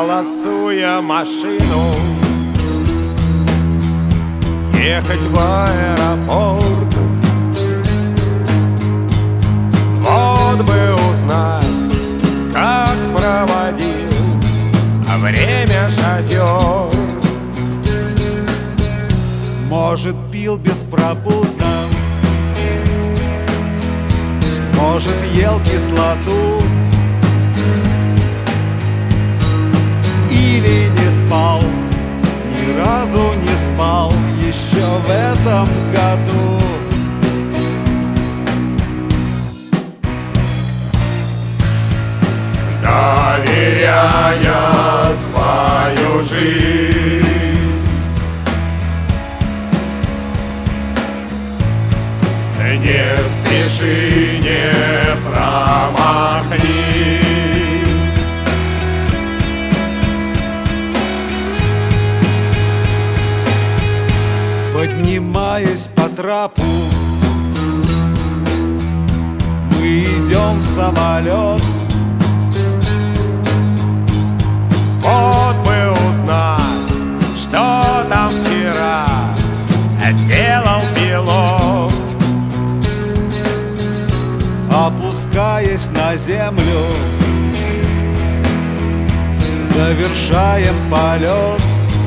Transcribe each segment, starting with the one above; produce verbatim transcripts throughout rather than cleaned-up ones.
голосуя машину, ехать в аэропорт. Вот бы узнать, как проводил время шофер. Может, пил беспробудно, может, ел кислоту, или не спал, ни разу не спал еще в этом году. Доверяя свою жизнь не спеши, не промахнись. Поднимаясь по трапу, мы идем в самолет. Вот бы узнать, что там вчера делал пилот. Опускаясь на землю, завершаем полет.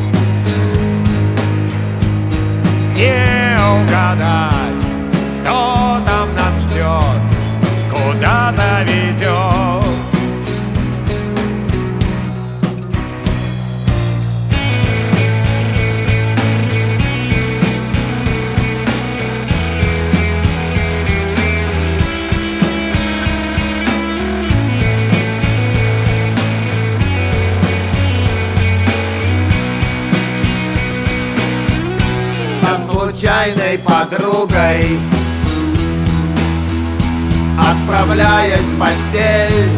Не угадать, кто там нас ждет, куда завезет. Случайной подругой, отправляясь в постель,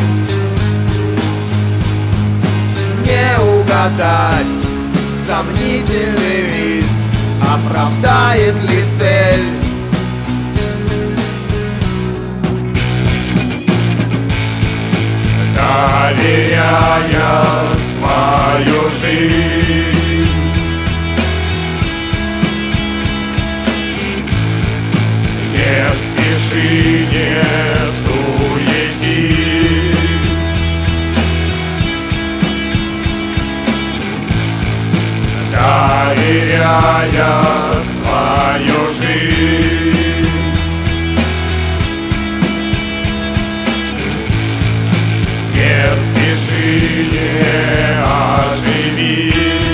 не угадать сомнительный риск, оправдает ли цель. Доверяя свою жизнь не спеши, не суетись. Доверяя свою жизнь не спеши, не оживись.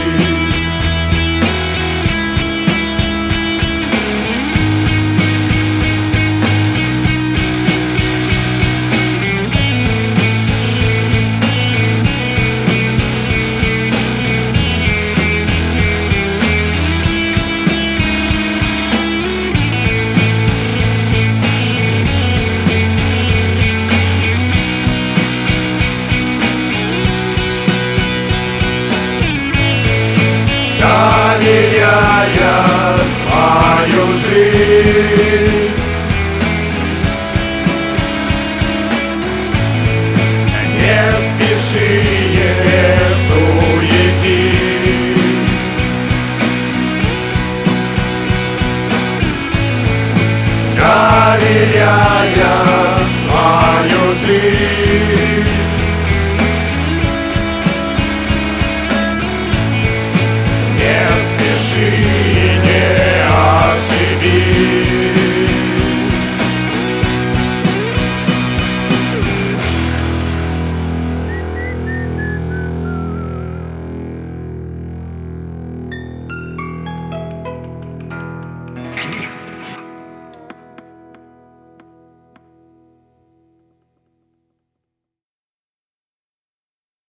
Доверяя свою жизнь не спеши, не суетись. Доверяя свою жизнь